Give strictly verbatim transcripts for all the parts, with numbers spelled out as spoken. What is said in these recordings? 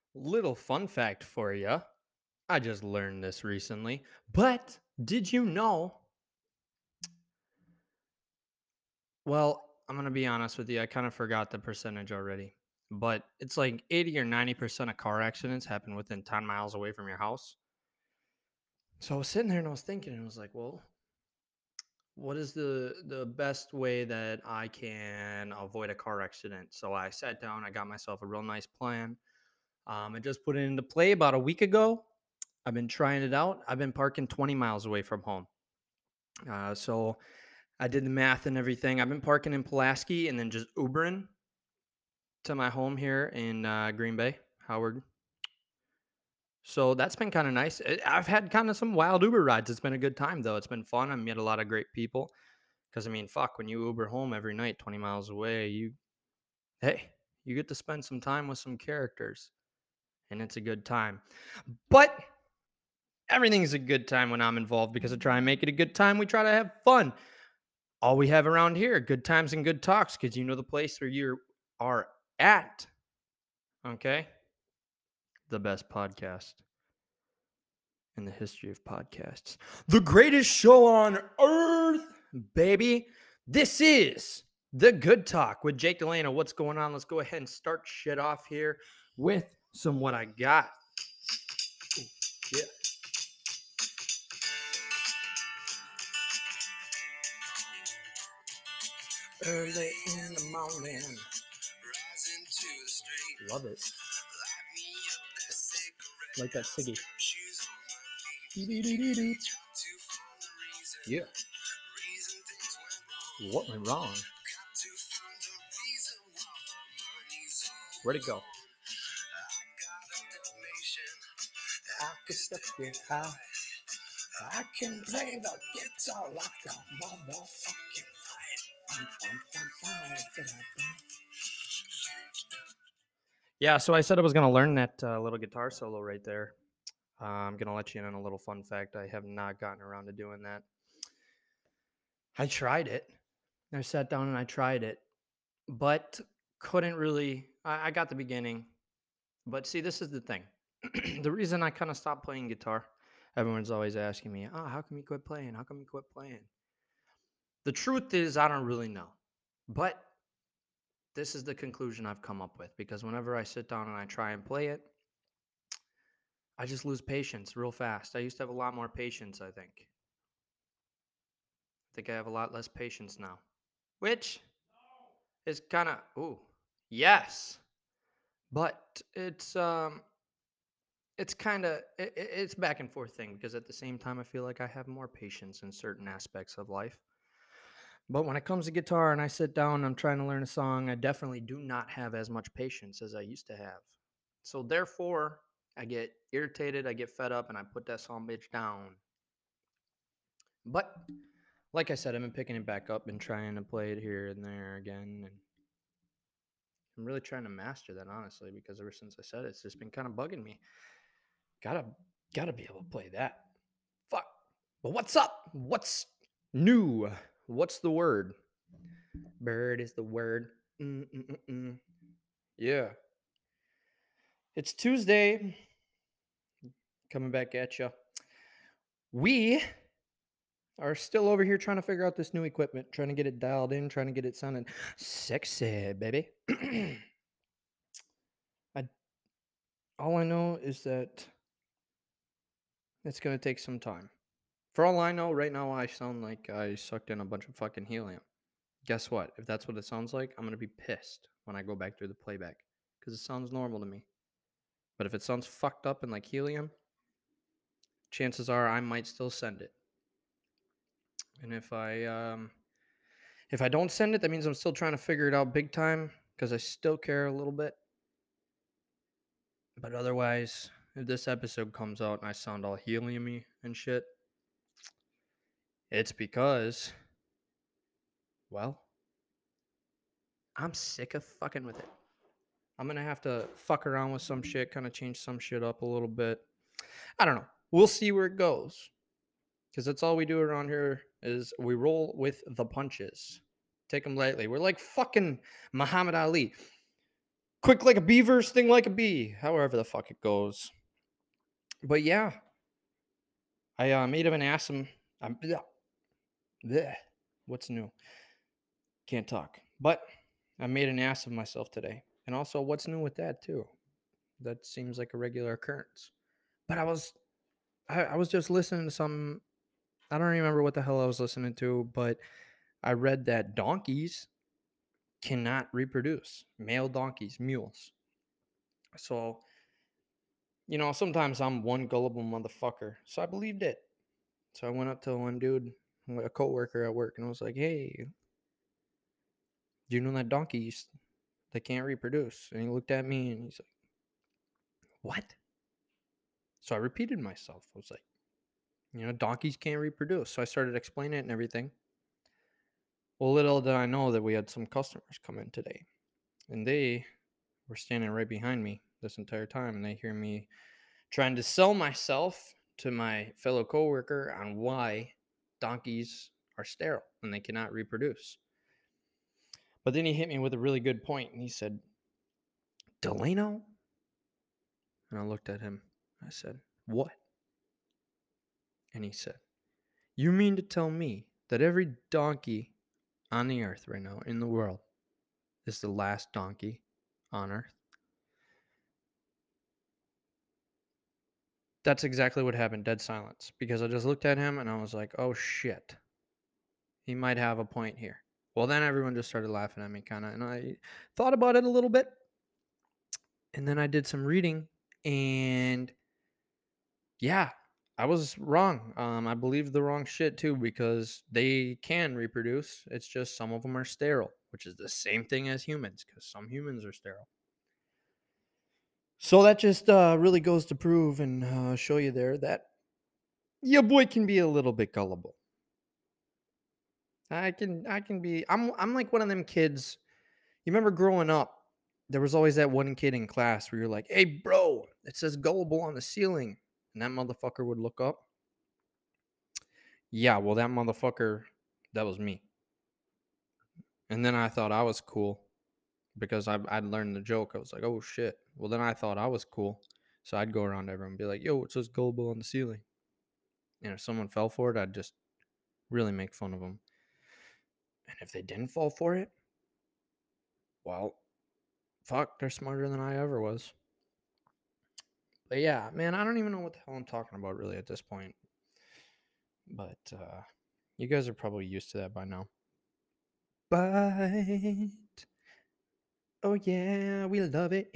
Little fun fact for you. I just learned this recently. But did you know? Well, I'm going to be honest with you. I kind of forgot the percentage already. But it's like eighty or ninety percent of car accidents happen within ten miles away from your house. So I was sitting there and I was thinking, and I was like, well, what is the the best way that I can avoid a car accident? So I sat down, I got myself a real nice plan. Um, I just put it into play about a week ago. I've been trying it out. I've been parking twenty miles away from home. Uh, so I did the math and everything. I've been parking in Pulaski and then just Ubering to my home here in uh, Green Bay, Howard. So that's been kind of nice. I- I've had kind of some wild Uber rides. It's been a good time though. It's been fun. I've met a lot of great people. Because I mean, fuck, when you Uber home every night, twenty miles away, you hey, you get to spend some time with some characters, and it's a good time. But everything's a good time when I'm involved because I try and make it a good time. We try to have fun. All we have around here, good times and good talks, because you know the place where you are at. Okay, the best podcast in the history of podcasts, the greatest show on earth, baby. This is the Good Talk with Jake Delano. What's going on? Let's go ahead and start shit off here with some what I got. Ooh, yeah. Early in the morning. Love it. Like that Siggy. Yeah. What went wrong? Where'd it go? I can step it out. I can play the guitar like a motherfucking fire. Yeah, so I said I was going to learn that uh, little guitar solo right there. Uh, I'm going to let you in on a little fun fact. I have not gotten around to doing that. I tried it. I sat down and I tried it, but couldn't really. I, I got the beginning. But see, this is the thing. The reason I kind of stopped playing guitar, everyone's always asking me, oh, how come you quit playing? How come you quit playing? The truth is, I don't really know. But this is the conclusion I've come up with because whenever I sit down and I try and play it, I just lose patience real fast. I used to have a lot more patience, I think. I think I have a lot less patience now, which is kind of, ooh, yes. But it's, um, it's kind of it, it's back and forth thing because at the same time I feel like I have more patience in certain aspects of life. But when it comes to guitar and I sit down and I'm trying to learn a song, I definitely do not have as much patience as I used to have. So therefore, I get irritated, I get fed up, and I put that song bitch down. But like I said, I've been picking it back up and trying to play it here and there again. And I'm really trying to master that, honestly, because ever since I said it, it's just been kind of bugging me. Gotta, gotta be able to play that. Fuck. But what's up? What's new? What's the word? Bird is the word. Mm-mm-mm-mm. Yeah. It's Tuesday. Coming back at you. We are still over here trying to figure out this new equipment, trying to get it dialed in, trying to get it sounding sexy, baby. I all I know is that it's gonna take some time. For all I know, right now I sound like I sucked in a bunch of fucking helium. Guess what? If that's what it sounds like, I'm gonna be pissed when I go back through the playback because it sounds normal to me. But if it sounds fucked up and like helium, chances are I might still send it. And if I um if I don't send it, that means I'm still trying to figure it out big time because I still care a little bit. But otherwise, if this episode comes out and I sound all helium-y and shit, it's because, well, I'm sick of fucking with it. I'm gonna have to fuck around with some shit, kind of change some shit up a little bit. I don't know. We'll see where it goes. Because that's all we do around here is we roll with the punches. Take them lightly. We're like fucking Muhammad Ali. Quick like a beaver, sting like a bee. However the fuck it goes. But yeah, I uh, made him an ass him. I'm bleh, bleh. What's new? Can't talk. But I made an ass of myself today. And also, what's new with that too? That seems like a regular occurrence. But I was, I, I was just listening to some. I don't remember what the hell I was listening to, but I read that donkeys cannot reproduce. Male donkeys, mules. So you know, sometimes I'm one gullible motherfucker. So I believed it. So I went up to one dude, a coworker at work, and I was like, "Hey, do you know that donkeys they can't reproduce?" And he looked at me and he's like, "What?" So I repeated myself. I was like, "You know, donkeys can't reproduce." So I started explaining it and everything. Well, little did I know that we had some customers come in today, and they were standing right behind me this entire time, and they hear me trying to sell myself to my fellow coworker on why donkeys are sterile and they cannot reproduce. But then he hit me with a really good point, and he said, "Delano?" And I looked at him. I said, "What?" And he said, "You mean to tell me that every donkey on the earth right now, in the world, is the last donkey on earth?" That's exactly what happened. Dead silence. Because I just looked at him and I was like, oh shit. He might have a point here. Well, then everyone just started laughing at me, kind of. And I thought about it a little bit. And then I did some reading. And yeah, I was wrong. Um, I believed the wrong shit too, because they can reproduce. It's just some of them are sterile, which is the same thing as humans, because some humans are sterile. So that just uh, really goes to prove and uh, show you there that your boy can be a little bit gullible. I can I can be I'm I'm like one of them kids. You remember growing up, there was always that one kid in class where you're like, "Hey bro, it says gullible on the ceiling." And that motherfucker would look up. Yeah, well that motherfucker, that was me. And then I thought I was cool because I I'd learned the joke. I was like, "Oh shit." Well then I thought I was cool. So I'd go around to everyone and be like, "Yo, it says gullible on the ceiling." And if someone fell for it, I'd just really make fun of them. And if they didn't fall for it, well, fuck, they're smarter than I ever was. But yeah, man, I don't even know what the hell I'm talking about really at this point. But uh, you guys are probably used to that by now. But oh yeah, we love it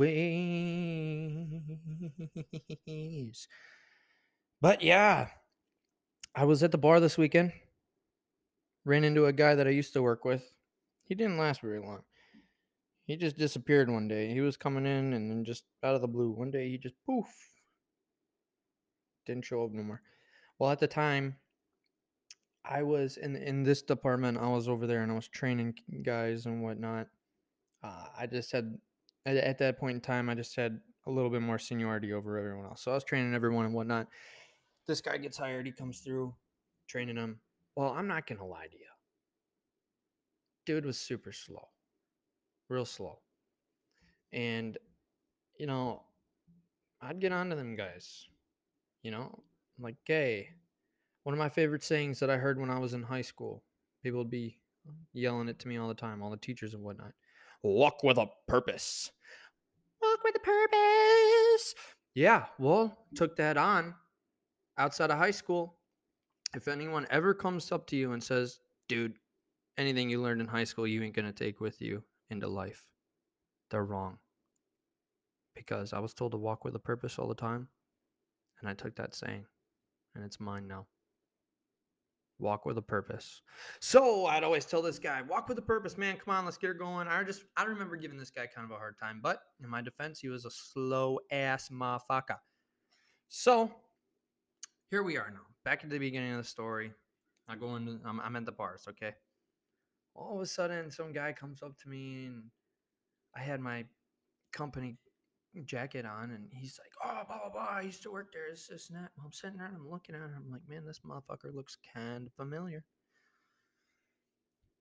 anyways. But yeah, I was at the bar this weekend. Ran into a guy that I used to work with. He didn't last very long. He just disappeared one day. He was coming in and then just out of the blue, one day he just poof, didn't show up no more. Well, at the time, I was in in this department. I was over there and I was training guys and whatnot. Uh, I just had at, at that point in time, I just had a little bit more seniority over everyone else. So I was training everyone and whatnot. This guy gets hired. He comes through, training him. Well, I'm not gonna lie to you. Dude was super slow, real slow. And you know, I'd get on to them guys. You know, I'm like, hey, one of my favorite sayings that I heard when I was in high school. People would be yelling it to me all the time, all the teachers and whatnot. Walk with a purpose. Walk with a purpose. Yeah, well, took that on outside of high school. If anyone ever comes up to you and says, dude, anything you learned in high school, you ain't going to take with you into life, they're wrong. Because I was told to walk with a purpose all the time. And I took that saying, and it's mine now. Walk with a purpose. So I'd always tell this guy, walk with a purpose, man. Come on, let's get her going. I just, I remember giving this guy kind of a hard time, but in my defense, he was a slow ass motherfucker. So here we are now, back at the beginning of the story. I go into, I'm, I'm at the bars, okay? All of a sudden, some guy comes up to me, and I had my company jacket on, and he's like, oh, blah, blah, blah. I used to work there. This, this, and that. Well, I'm sitting there, and I'm looking at him. I'm like, man, this motherfucker looks kind of familiar.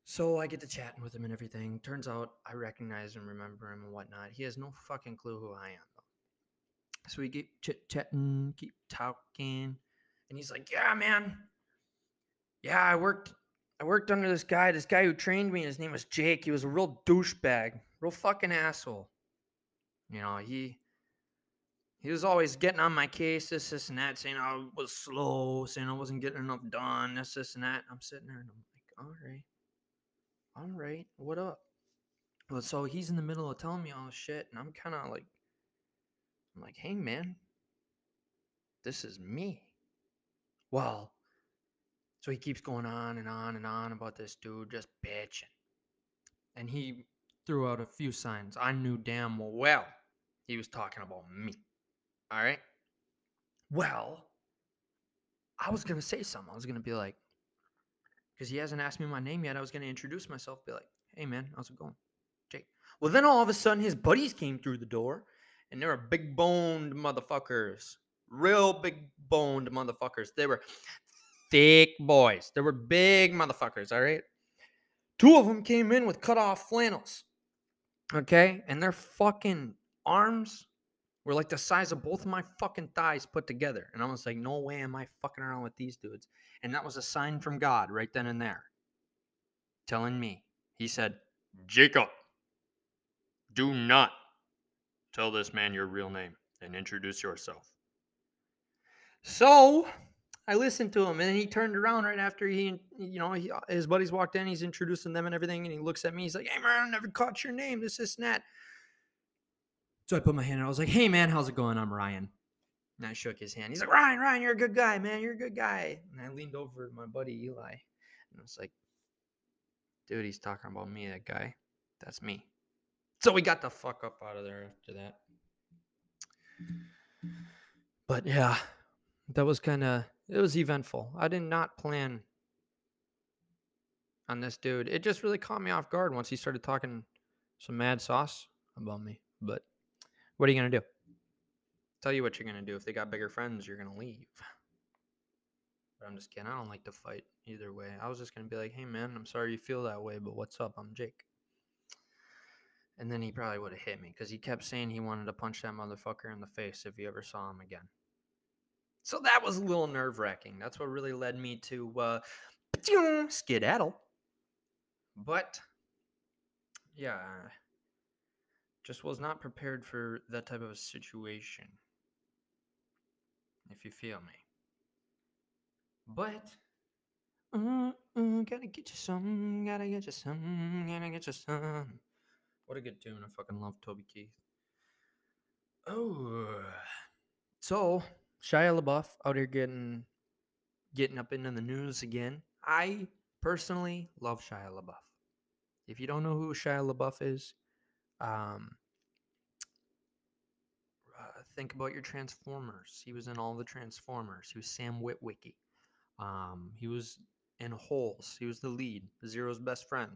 So I get to chatting with him and everything. Turns out I recognize and remember him and whatnot. He has no fucking clue who I am, though. So we keep chit chatting, keep talking, and he's like, "Yeah, man. Yeah, I worked. I worked under this guy. This guy who trained me. His name was Jake. He was a real douchebag, real fucking asshole. You know, he he was always getting on my case, this, this, and that, saying I was slow, saying I wasn't getting enough done, this, this, and that. I'm sitting there and I'm like, all right, all right, what up? Well, so he's in the middle of telling me all this shit, and I'm kind of like, I'm like, hey, man, this is me. Well, so he keeps going on and on and on about this dude just bitching. And he threw out a few signs. I knew damn well he was talking about me. All right. Well, I was going to say something. I was going to be like, because he hasn't asked me my name yet. I was going to introduce myself, be like, hey, man, how's it going? Jake. Well, then all of a sudden his buddies came through the door, and they were big boned motherfuckers. Real big boned motherfuckers. They were thick boys. They were big motherfuckers, all right? Two of them came in with cut off flannels, okay? And their fucking arms were like the size of both of my fucking thighs put together. And I was like, no way am I fucking around with these dudes. And that was a sign from God right then and there, telling me, he said, Jacob, do not tell this man your real name and introduce yourself. So I listened to him, and then he turned around right after he, you know, he, his buddies walked in. He's introducing them and everything, and he looks at me. He's like, "Hey man, I never caught your name. This, this, and that." So I put my hand out. I was like, "Hey man, how's it going? I'm Ryan." And I shook his hand. He's like, "Ryan, Ryan, you're a good guy, man. You're a good guy." And I leaned over to my buddy Eli, and I was like, "Dude, he's talking about me. That guy, that's me." So we got the fuck up out of there after that. But yeah, that was kind of, it was eventful. I did not plan on this dude. It just really caught me off guard once he started talking some mad sauce about me. But what are you going to do? Tell you what you're going to do. If they got bigger friends, you're going to leave. But I'm just kidding. I don't like to fight either way. I was just going to be like, hey, man, I'm sorry you feel that way, but what's up? I'm Jake. And then he probably would have hit me because he kept saying he wanted to punch that motherfucker in the face if he ever saw him again. So that was a little nerve wracking. That's what really led me to uh, skedaddle. But yeah, just was not prepared for that type of a situation, if you feel me. But uh, uh, gotta get you some, gotta get you some, gotta get you some. What a good tune! I fucking love Toby Keith. Oh, so Shia LaBeouf out here getting getting up into the news again. I personally love Shia LaBeouf. If you don't know who Shia LaBeouf is, um, uh, think about your Transformers. He was in all the Transformers. He was Sam Witwicky. Um, he was in Holes. He was the lead, Zero's best friend.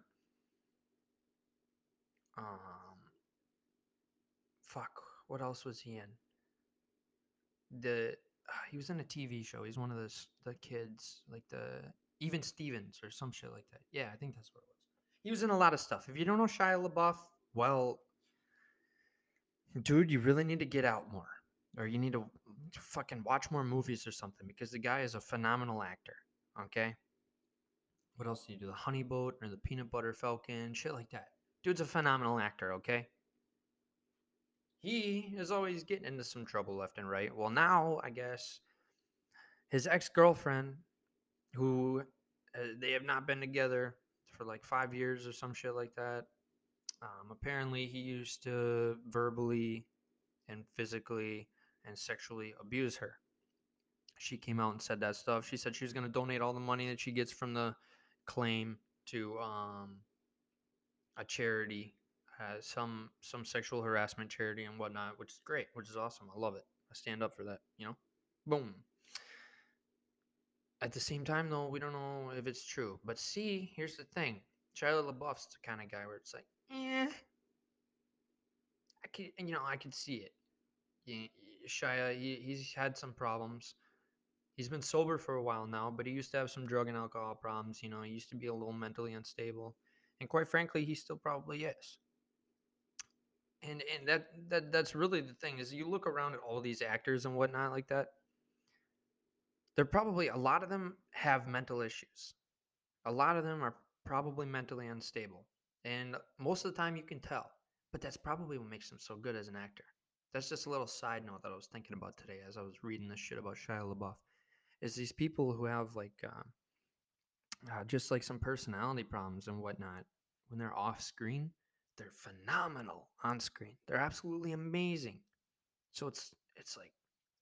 Um, fuck, what else was he in? The uh, he was in a T V show. He's one of the the kids, like the Even Stevens or some shit like that. Yeah, I think that's what it was. He was in a lot of stuff. If you don't know Shia LaBeouf, well, dude, you really need to get out more, or you need to fucking watch more movies or something because the guy is a phenomenal actor. Okay. What else do you do? The Honey Boat or the Peanut Butter Falcon, shit like that. Dude's a phenomenal actor, okay? He is always getting into some trouble left and right. Well, now, I guess, his ex girlfriend, who uh, they have not been together for like five years or some shit like that. Um, apparently, he used to verbally and physically and sexually abuse her. She came out and said that stuff. She said she was going to donate all the money that she gets from the claim to um, a charity, uh, some some sexual harassment charity and whatnot, which is great, which is awesome. I love it. I stand up for that. You know, boom. At the same time, though, we don't know if it's true. But see, here's the thing: Shia LaBeouf's the kind of guy where it's like, eh, I could, you know, I could see it. Yeah, Shia, he, he's had some problems. He's been sober for a while now, but he used to have some drug and alcohol problems. You know, he used to be a little mentally unstable. And quite frankly, he still probably is. And and that that that's really the thing is you look around at all these actors and whatnot like that. They're probably a lot of them have mental issues. A lot of them are probably mentally unstable. And most of the time you can tell. But that's probably what makes them so good as an actor. That's just a little side note that I was thinking about today as I was reading this shit about Shia LaBeouf. Is these people who have like uh, uh, just like some personality problems and whatnot when they're off screen, they're phenomenal on screen. They're absolutely amazing. So it's it's like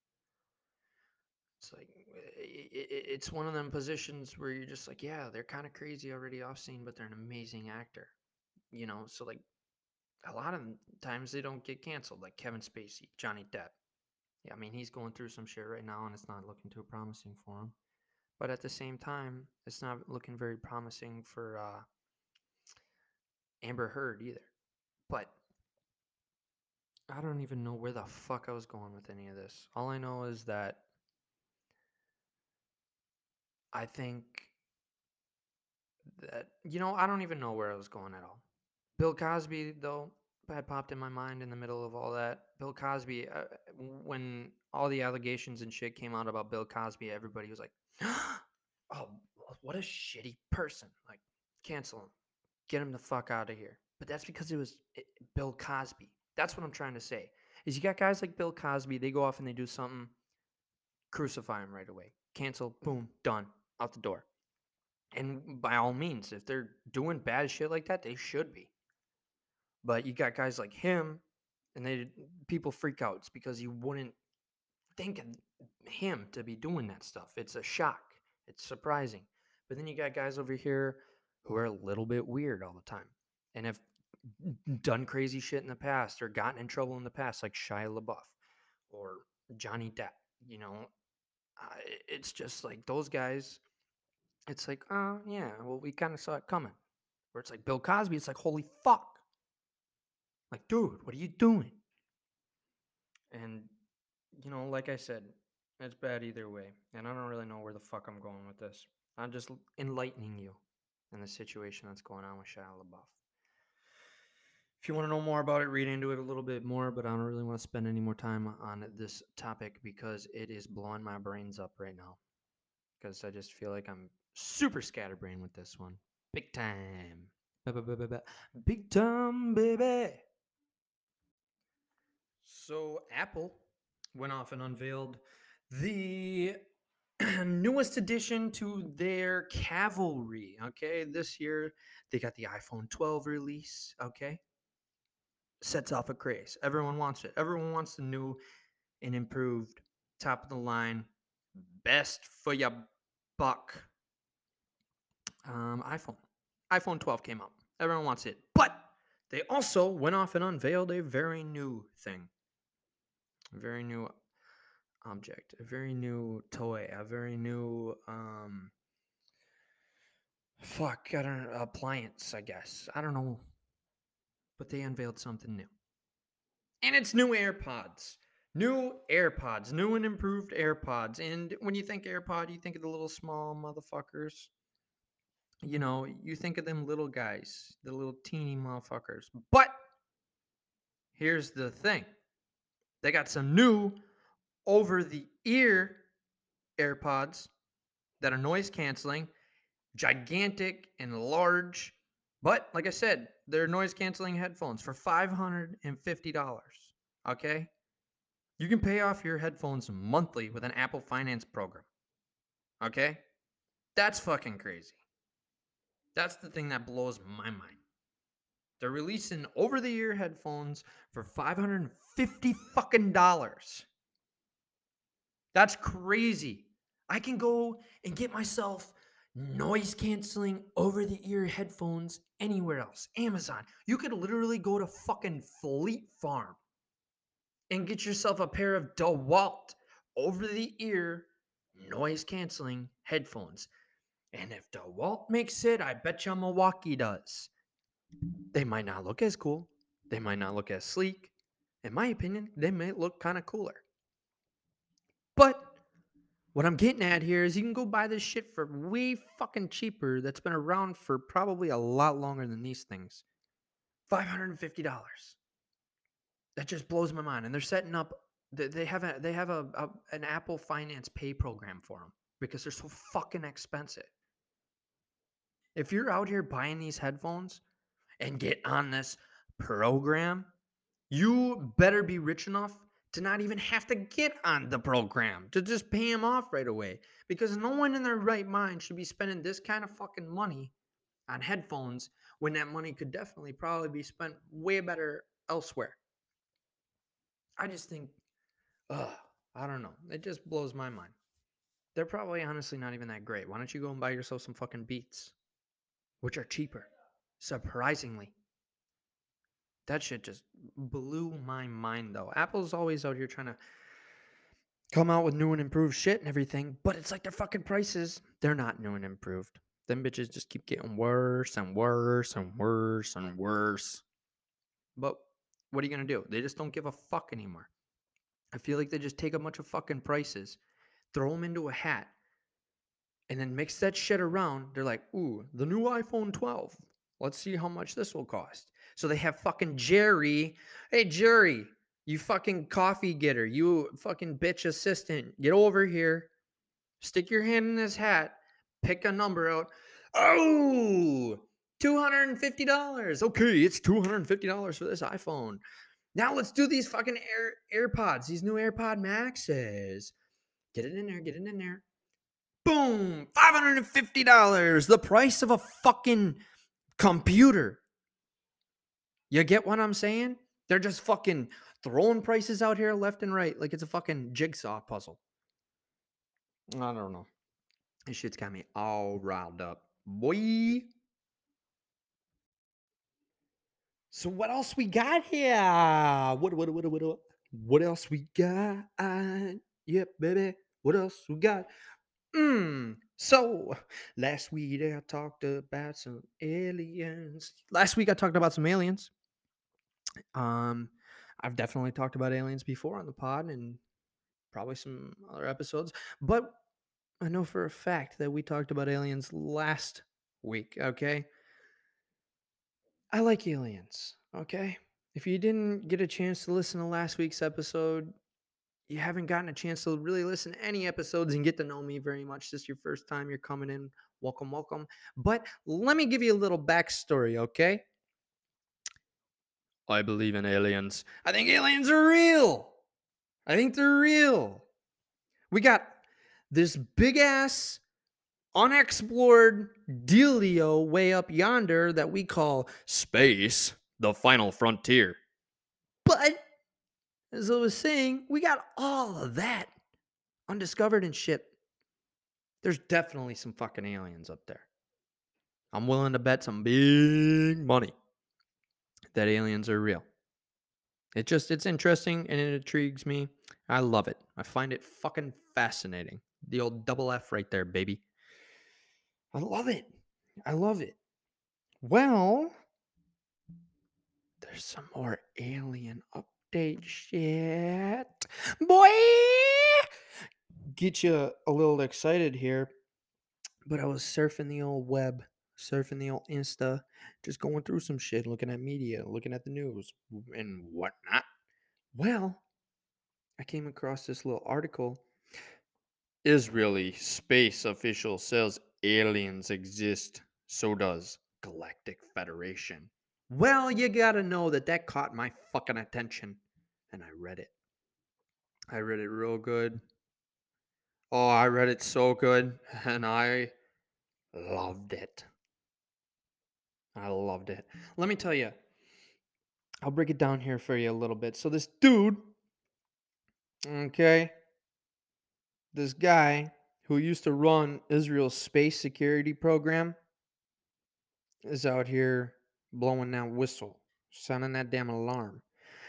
it's like i- i- it's one of them positions where you're just like, yeah, they're kind of crazy already off scene, but they're an amazing actor. You know, so like a lot of times they don't get canceled, like Kevin Spacey, Johnny Depp. Yeah, I mean he's going through some shit right now, and it's not looking too promising for him. But at the same time, it's not looking very promising for uh, Amber Heard either. But I don't even know where the fuck I was going with any of this. All I know is that I think that, you know, I don't even know where I was going at all. Bill Cosby, though, had popped in my mind in the middle of all that. Bill Cosby, uh, when all the allegations and shit came out about Bill Cosby, everybody was like, oh, what a shitty person. Like, cancel him. Get him the fuck out of here. But that's because it was it, Bill Cosby. That's what I'm trying to say. Is you got guys like Bill Cosby, they go off and they do something, crucify him right away. Cancel, boom, done, out the door. And by all means, if they're doing bad shit like that, they should be. But you got guys like him, and they people freak out. It's because you wouldn't think of him to be doing that stuff. It's a shock. It's surprising. But then you got guys over here who are a little bit weird all the time and have done crazy shit in the past or gotten in trouble in the past, like Shia LaBeouf or Johnny Depp. You know, uh, it's just like those guys. It's like, oh yeah, well we kind of saw it coming. Where it's like Bill Cosby, it's like holy fuck, like dude, what are you doing? And you know, like I said, it's bad either way, and I don't really know where the fuck I'm going with this. I'm just enlightening you in the situation that's going on with Shia LaBeouf. If you want to know more about it, read into it a little bit more, but I don't really want to spend any more time on this topic because it is blowing my brains up right now. Because I just feel like I'm super scatterbrained with this one. Big time. Big time, baby. So Apple went off and unveiled the newest addition to their cavalry. Okay, this year they got the iPhone twelve release. Okay, sets off a craze. Everyone wants it. Everyone wants the new and improved, top of the line, best for your buck um, iPhone. iPhone twelve came out. Everyone wants it, but they also went off and unveiled a very new thing, a very new object, a very new toy, a very new um fuck, I don't know, appliance, I guess. I don't know, but they unveiled something new. And it's new AirPods. New AirPods, new and improved AirPods. And when you think AirPod, you think of the little small motherfuckers. You know, you think of them little guys, the little teeny motherfuckers. But here's the thing. They got some new over the ear AirPods that are noise canceling, gigantic and large. But like I said, they're noise canceling headphones for five hundred fifty dollars. Okay? You can pay off your headphones monthly with an Apple Finance program. Okay? That's fucking crazy. That's the thing that blows my mind. They're releasing over the ear headphones for five hundred fifty fucking dollars. That's crazy. I can go and get myself noise canceling over the ear headphones anywhere else. Amazon. You could literally go to fucking Fleet Farm and get yourself a pair of DeWalt over the ear noise canceling headphones. And if DeWalt makes it, I bet you Milwaukee does. They might not look as cool. They might not look as sleek. In my opinion, they may look kind of cooler. But What I'm getting at here is you can go buy this shit for way fucking cheaper that's been around for probably a lot longer than these things. five hundred fifty dollars. That just blows my mind. And they're setting up they have a they have a, a an Apple Finance Pay program for them because they're so fucking expensive. If you're out here buying these headphones and get on this program, you better be rich enough to not even have to get on the program, to just pay them off right away. Because no one in their right mind should be spending this kind of fucking money on headphones when that money could definitely probably be spent way better elsewhere. I just think, ugh, I don't know. It just blows my mind. They're probably honestly not even that great. Why don't you go and buy yourself some fucking Beats, which are cheaper, surprisingly. That shit just blew my mind, though. Apple's always out here trying to come out with new and improved shit and everything, but it's like their fucking prices, they're not new and improved. Them bitches just keep getting worse and worse and worse and worse. But what are you gonna do? They just don't give a fuck anymore. I feel like they just take a bunch of fucking prices, throw them into a hat, and then mix that shit around. They're like, ooh, the new iPhone twelve. Let's see how much this will cost. So they have fucking Jerry. Hey, Jerry, you fucking coffee getter, you fucking bitch assistant, get over here. Stick your hand in this hat, pick a number out. Oh, two hundred fifty dollars. Okay, it's two hundred fifty dollars for this iPhone. Now let's do these fucking Air, AirPods, these new AirPod Maxes. Get it in there, get it in there. Boom, five hundred fifty dollars. The price of a fucking computer. You get what I'm saying? They're just fucking throwing prices out here left and right like it's a fucking jigsaw puzzle. I don't know. This shit's got me all riled up. Boy. So what else we got here? What what what what what? What else we got? Yep, baby. What else we got? Mm. So last week I talked about some aliens. Last week I talked about some aliens. Um, I've definitely talked about aliens before on the pod and probably some other episodes, but I know for a fact that we talked about aliens last week. Okay. I like aliens, okay? If you didn't get a chance to listen to last week's episode, you haven't gotten a chance to really listen to any episodes and get to know me very much. This is your first time you're coming in. Welcome, welcome. But let me give you a little backstory, okay? I believe in aliens. I think aliens are real. I think they're real. We got this big ass unexplored dealio way up yonder that we call space, the final frontier. But as I was saying, we got all of that undiscovered and shit. There's definitely some fucking aliens up there. I'm willing to bet some big money that aliens are real. It just, it's interesting and it intrigues me. I love it. I find it fucking fascinating. The old double F right there, baby. I love it. I love it. Well, there's some more alien update shit. Boy! Get you a little excited here, but I was surfing the old web, surfing the old Insta, just going through some shit, looking at media, looking at the news, and whatnot. Well, I came across this little article. Israeli space official says aliens exist. So does Galactic Federation. Well, you gotta know that that caught my fucking attention, and I read it. I read it real good. Oh, I read it so good, and I loved it. I loved it. Let me tell you, I'll break it down here for you a little bit. So, this dude, okay, this guy who used to run Israel's space security program is out here blowing that whistle, sounding that damn alarm.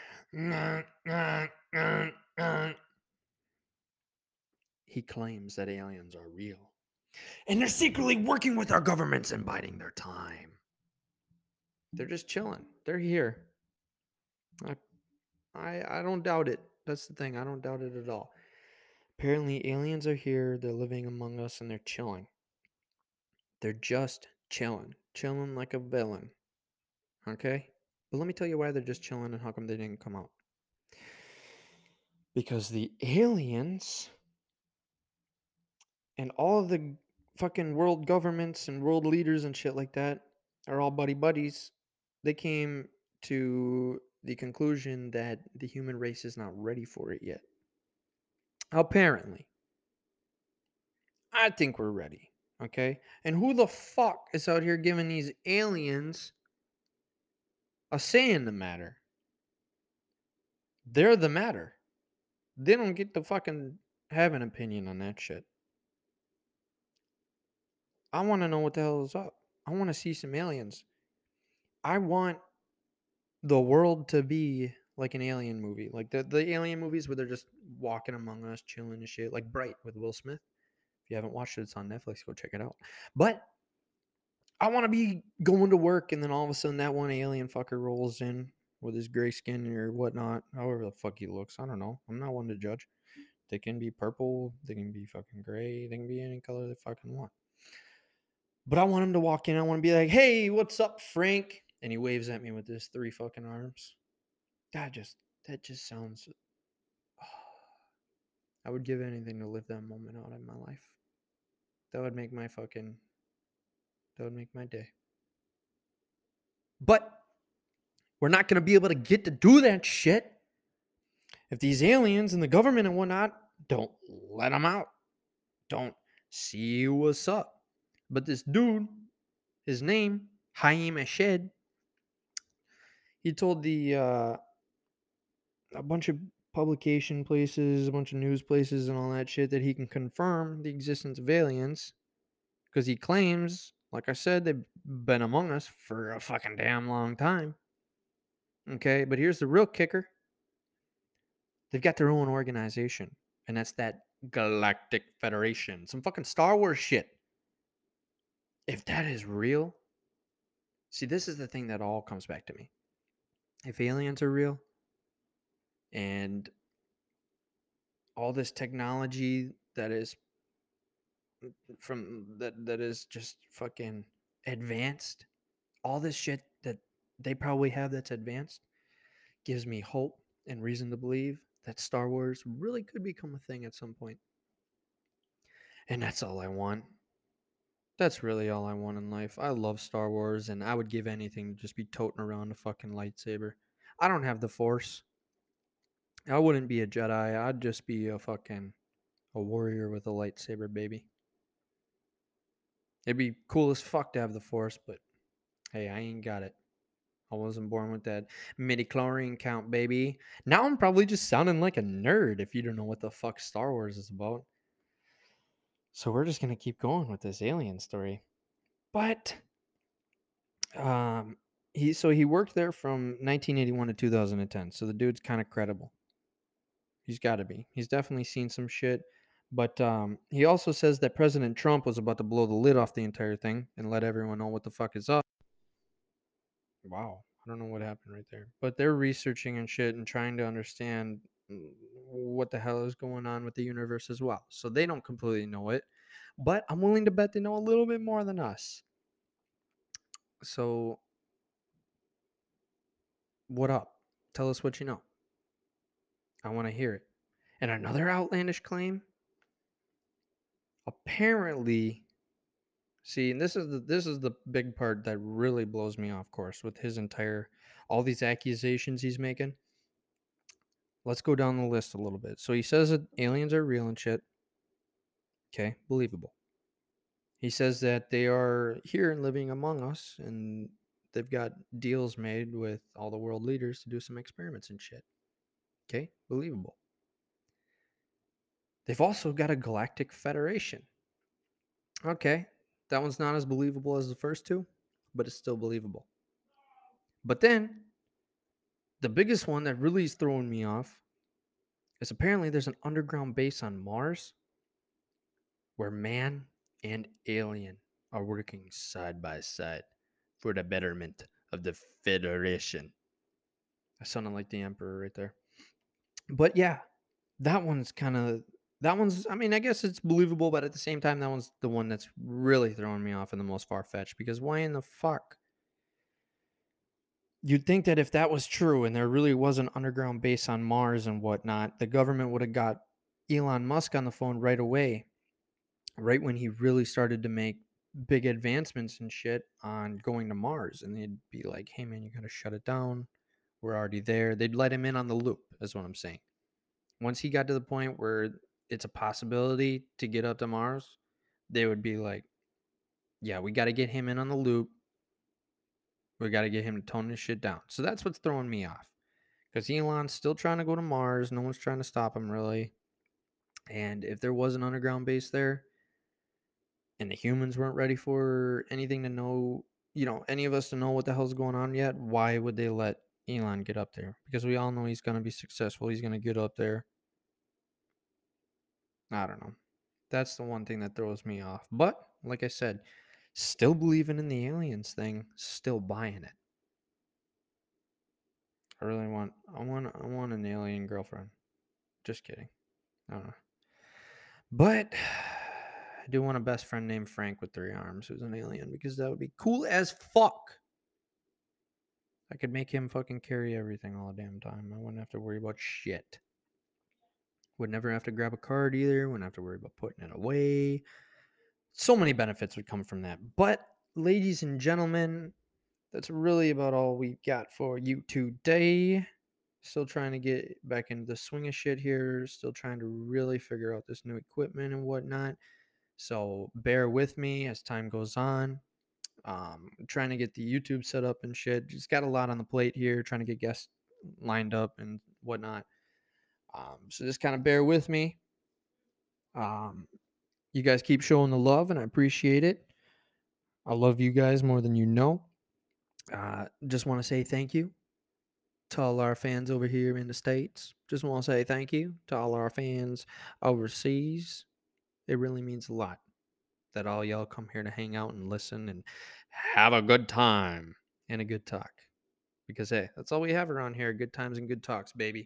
He claims that aliens are real. And they're secretly working with our governments and biding their time. They're just chilling. They're here. I, I, I don't doubt it. That's the thing. I don't doubt it at all. Apparently, aliens are here, they're living among us, and they're chilling. They're just chilling. Chilling like a villain. Okay? But let me tell you why they're just chilling and how come they didn't come out. Because the aliens and all of the fucking world governments and world leaders and shit like that are all buddy buddies. They came to the conclusion that the human race is not ready for it yet. Apparently. I think we're ready. Okay? And who the fuck is out here giving these aliens a say in the matter? They're the matter. They don't get to fucking have an opinion on that shit. I want to know what the hell is up. I want to see some aliens. I want the world to be like an alien movie. Like the, the alien movies where they're just walking among us, chilling and shit. Like Bright with Will Smith. If you haven't watched it, it's on Netflix. Go check it out. But I want to be going to work and then all of a sudden that one alien fucker rolls in with his gray skin or whatnot. However the fuck he looks. I don't know. I'm not one to judge. They can be purple. They can be fucking gray. They can be any color they fucking want. But I want him to walk in. I want to be like, hey, what's up, Frank? And he waves at me with his three fucking arms. That just, that just sounds. Oh, I would give anything to live that moment out in my life. That would make my fucking, that would make my day. But we're not going to be able to get to do that shit if these aliens and the government and whatnot don't let them out. Don't see what's up. But this dude, his name, Haim Eshed, he told the uh, a bunch of publication places, a bunch of news places, and all that shit that he can confirm the existence of aliens because he claims, like I said, they've been among us for a fucking damn long time. Okay, but here's the real kicker: they've got their own organization, and that's that Galactic Federation. Some fucking Star Wars shit. If that is real, see, this is the thing that all comes back to me. If aliens are real and all this technology that is from that that is just fucking advanced, all this shit that they probably have that's advanced gives me hope and reason to believe that Star Wars really could become a thing at some point. And that's all I want. That's really all I want in life. I love Star Wars and I would give anything to just be toting around a fucking lightsaber. I don't have the Force. I wouldn't be a Jedi. I'd just be a fucking a warrior with a lightsaber, baby. It'd be cool as fuck to have the Force, but hey, I ain't got it. I wasn't born with that midi-chlorian count, baby. Now I'm probably just sounding like a nerd if you don't know what the fuck Star Wars is about. So we're just gonna keep going with this alien story. But um he so he worked there from nineteen eighty-one to two thousand ten. So the dude's kind of credible. He's got to be. He's definitely seen some shit. But um, he also says that President Trump was about to blow the lid off the entire thing and let everyone know what the fuck is up. Wow. I don't know what happened right there. But they're researching and shit and trying to understand mm, what the hell is going on with the universe as well. So they don't completely know it. But I'm willing to bet they know a little bit more than us. So, what up? Tell us what you know. I want to hear it. And another outlandish claim apparently. See, and this is the this is the big part that really blows me off course with his entire all these accusations he's making. Let's go down the list a little bit. So he says that aliens are real and shit. Okay, believable. He says that they are here and living among us and they've got deals made with all the world leaders to do some experiments and shit. Okay, believable. They've also got a galactic federation. Okay, that one's not as believable as the first two, but it's still believable. But then the biggest one that really is throwing me off is apparently there's an underground base on Mars where man and alien are working side by side for the betterment of the Federation. I sounded like the Emperor right there. But yeah, that one's kind of That one's, I mean, I guess it's believable, but at the same time, that one's the one that's really throwing me off and the most far fetched because why in the fuck? You'd think that if that was true and there really was an underground base on Mars and whatnot, the government would have got Elon Musk on the phone right away, right when he really started to make big advancements and shit on going to Mars. And they'd be like, hey, man, you got to shut it down. We're already there. They'd let him in on the loop, is what I'm saying. Once he got to the point where it's a possibility to get up to Mars, they would be like, yeah, we got to get him in on the loop. We got to get him to tone this shit down. So that's what's throwing me off. Because Elon's still trying to go to Mars. No one's trying to stop him, really. And if there was an underground base there and the humans weren't ready for anything to know, you know, any of us to know what the hell's going on yet, why would they let Elon get up there? Because we all know he's going to be successful. He's going to get up there. I don't know. That's the one thing that throws me off. But, like I said, still believing in the aliens thing, still buying it. I really want, I want, I want an alien girlfriend. Just kidding. I don't know. But I do want a best friend named Frank with three arms who's an alien because that would be cool as fuck. I could make him fucking carry everything all the damn time. I wouldn't have to worry about shit. Would never have to grab a card either. Wouldn't have to worry about putting it away. So many benefits would come from that. But, ladies and gentlemen, that's really about all we got for you today. Still trying to get back into the swing of shit here. Still trying to really figure out this new equipment and whatnot. So bear with me as time goes on. Um, trying to get the YouTube set up and shit. Just got a lot on the plate here. Trying to get guests lined up and whatnot. Um, so just kind of bear with me. Um, you guys keep showing the love, and I appreciate it. I love you guys more than you know. Uh, just want to say thank you to all our fans over here in the States. Just want to say thank you to all our fans overseas. It really means a lot that all y'all come here to hang out and listen and have a good time and a good talk. Because, hey, that's all we have around here, good times and good talks, baby.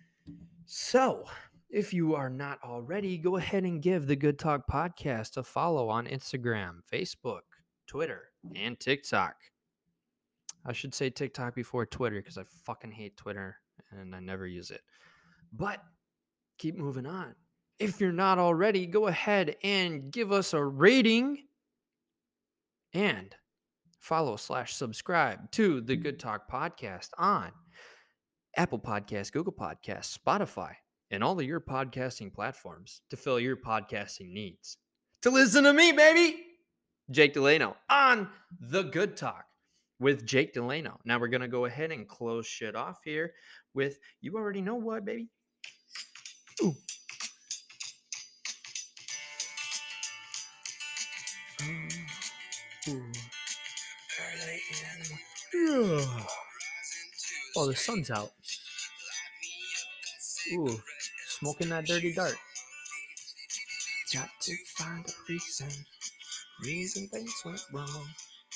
So, if you are not already, go ahead and give the Good Talk Podcast a follow on Instagram, Facebook, Twitter, and TikTok. I should say TikTok before Twitter because I fucking hate Twitter and I never use it. But keep moving on. If you're not already, go ahead and give us a rating and follow slash subscribe to the Good Talk Podcast on Apple Podcasts, Google Podcasts, Spotify, and all of your podcasting platforms to fill your podcasting needs. To listen to me, baby, Jake Delano on The Good Talk with Jake Delano. Now we're going to go ahead and close shit off here with, you already know what, baby. Ooh. Um, ooh. Early in the morning. Oh, the sun's out. Ooh, smoking that dirty dart. Got to find a reason. Reason things went wrong.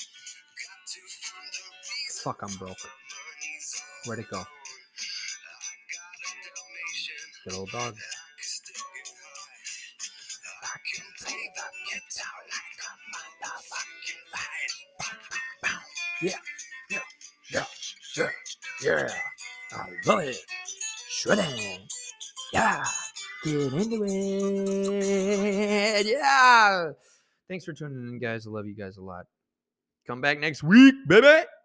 Fuck, I'm broke. Where'd it go? Good old dog. I can play the guitar like a motherfucking. Yeah, yeah, yeah, yeah, yeah. I love it. Shredding. Yeah. Get into it. Yeah. Thanks for tuning in, guys. I love you guys a lot. Come back next week, baby.